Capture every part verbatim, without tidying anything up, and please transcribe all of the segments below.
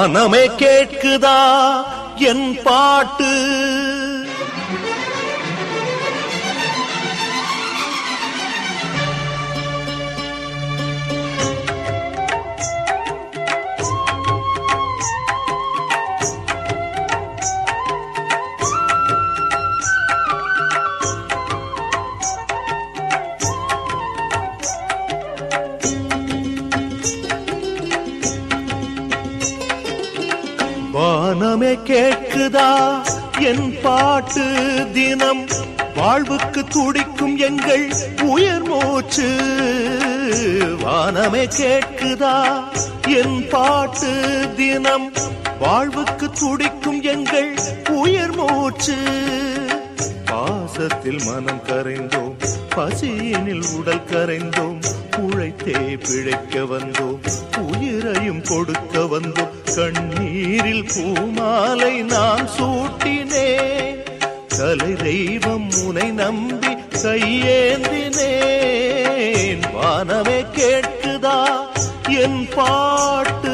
வானமே கேட்குதா என் பாட்டு? வானமே கேட்குதா என் பாட்டு? தினம் வாழ்வுக்கு துடிக்கும் எங்கள் உயிர் மூச்சு. வானமே கேட்குதா என் பாட்டு? தினம் வாழ்வுக்கு துடிக்கும் எங்கள் உயிர் மூச்சு. பாசத்தில் மனம் கரைந்தோம், பசியினில் உடல் கரைந்தோம், உழைத்தே பிழைக்க வந்தோம், உயிரையும் கொடுக்க வந்தோம். கண்ணீரில் பூமாலை நான் சூட்டினேன், கலை தெய்வம் உனை நம்பி கையேந்தினேன். வானமே கேட்குதா என் பாட்டு?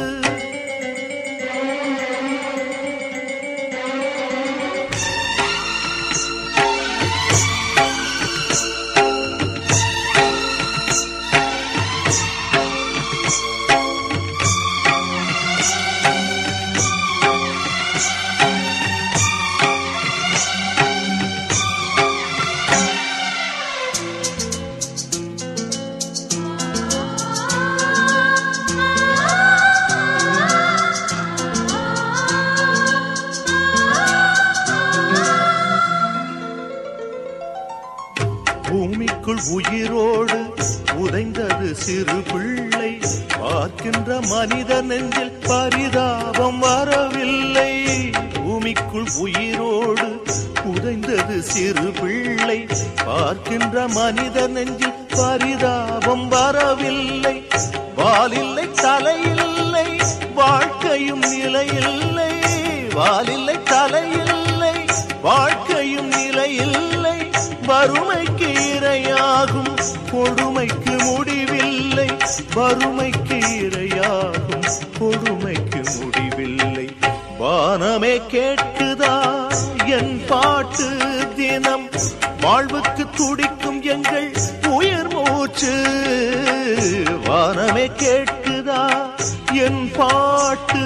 பூமிக்குள் உயிரோடு உதைந்தது சிறு பிள்ளை, பார்க்கின்ற மனித நெஞ்சில் பரிதாபம் வரவில்லை. பூமிக்குள் உயிரோடு உதைந்தது சிறு பிள்ளை, பார்க்கின்ற மனித நெஞ்சில் பரிதாபம் வரவில்லை. வாலில்லை தலையில்லை, வாழ்க்கையும் நிலையில்லை. வாலில்லை தலையில்லை, வாழ்க்கையும் நிலையில்லை. வறுமைக்கு இரையாகும் கொடுமைக்கு முடிவில்லை. வறுமைக்கு இரையாகும் கொடுமைக்கு முடிவில்லை. வானமே கேட்குதா என் பாட்டு? தினம் வாழ்வுக்கு துடிக்கும் எங்கள் உயிர் மூச்சு. வானமே கேட்குதா என் பாட்டு?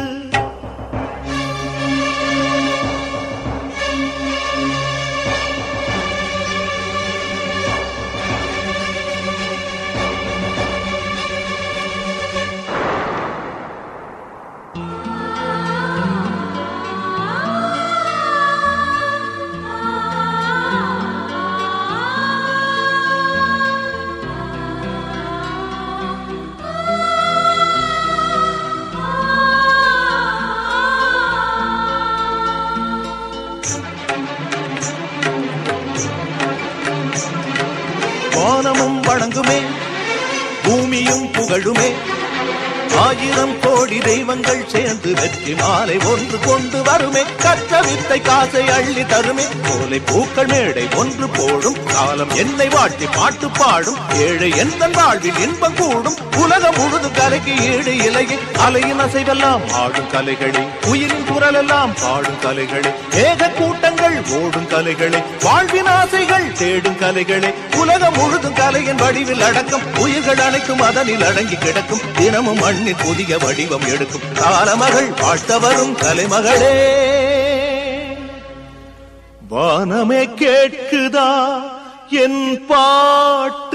வானமும் வணங்குமே, பூமியும் புகழுமே, ஆயிரம் கோடி தெய்வங்கள் சேர்ந்து வெற்றி மாலை ஒன்று கொண்டு வருமே. கற்ற வித்தை காசை அள்ளி தருமே, கோலை பூக்கள் மேடை ஒன்று போடும், காலம் என்னை வாழ்த்தி பாட்டு பாடும், ஏழை எந்த வாழ்வில் இன்பம் கூடும். உலகம் முழுது கலைக்கு ஈடு இலையே, அலையின் அசைவெல்லாம் ஆடும் கலைகளே, உயிரின் குரல் எல்லாம் பாடும் கலைகளே, ஏக கூட்டங்கள் ஓடும் கலைகளே, வாழ்வின் ஆசைகள் தேடும் கலைகளே. உலகம் முழுதும் கலையின் வடிவில் அடக்கம், உயிர்கள் அனைத்தும் அதனில் அடங்கி கிடக்கும். தினமும் மண்ணில் புதிய வடிவம் எடுக்கும் காலமகள் வாழ்த்த வரும் கலைமகளே. வானமே கேட்குதா என் பாட்டு?